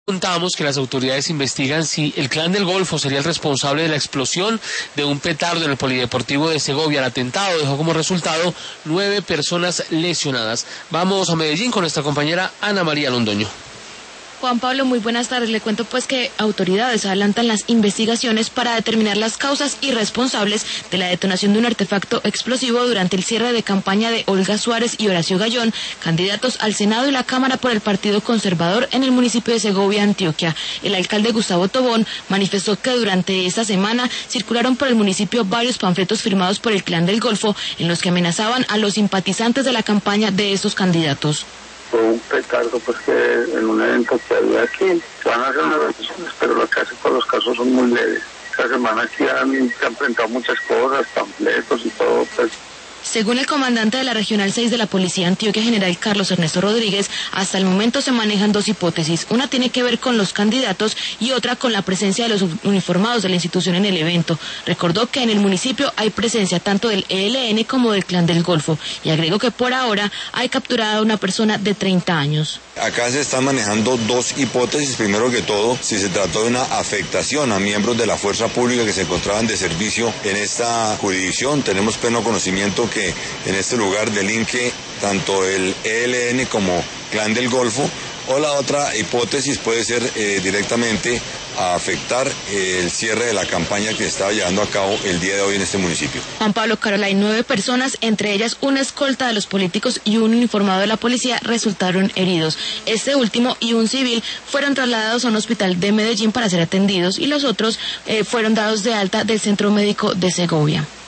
Contamos que las autoridades investigan si el Clan del Golfo sería el responsable de la explosión de un petardo en el Polideportivo de Segovia. El atentado dejó como resultado 9 personas lesionadas. Vamos a Medellín con nuestra compañera Ana María Londoño. Juan Pablo, muy buenas tardes. Le cuento pues que autoridades adelantan las investigaciones para determinar las causas y responsables de la detonación de un artefacto explosivo durante el cierre de campaña de Olga Suárez y Horacio Gallón, candidatos al Senado y la Cámara por el Partido Conservador en el municipio de Segovia, Antioquia. El alcalde Gustavo Tobón manifestó que durante esta semana circularon por el municipio varios panfletos firmados por el Clan del Golfo en los que amenazaban a los simpatizantes de la campaña de estos candidatos. Fue un petardo pues que en un evento que había aquí se van a hacer unas revisiones, pero los casos son muy leves. Esta semana aquí se han presentado muchas cosas, panfletos y todo, pues. Según el comandante de la Regional 6 de la Policía Antioquia, general Carlos Ernesto Rodríguez, hasta el momento se manejan 2 hipótesis. Una tiene que ver con los candidatos y otra con la presencia de los uniformados de la institución en el evento. Recordó que en el municipio hay presencia tanto del ELN como del Clan del Golfo y agregó que por ahora hay capturada a una persona de 30 años. Acá se están manejando 2 hipótesis. Primero que todo, si se trató de una afectación a miembros de la fuerza pública que se encontraban de servicio en esta jurisdicción. Tenemos pleno conocimiento que en este lugar delinque tanto el ELN como Clan del Golfo, o la otra hipótesis puede ser directamente a afectar el cierre de la campaña que se estaba llevando a cabo el día de hoy en este municipio. Juan Pablo, Carola, hay 9 personas, entre ellas una escolta de los políticos y un uniformado de la policía, resultaron heridos. Este último y un civil fueron trasladados a un hospital de Medellín para ser atendidos y los otros fueron dados de alta del Centro Médico de Segovia.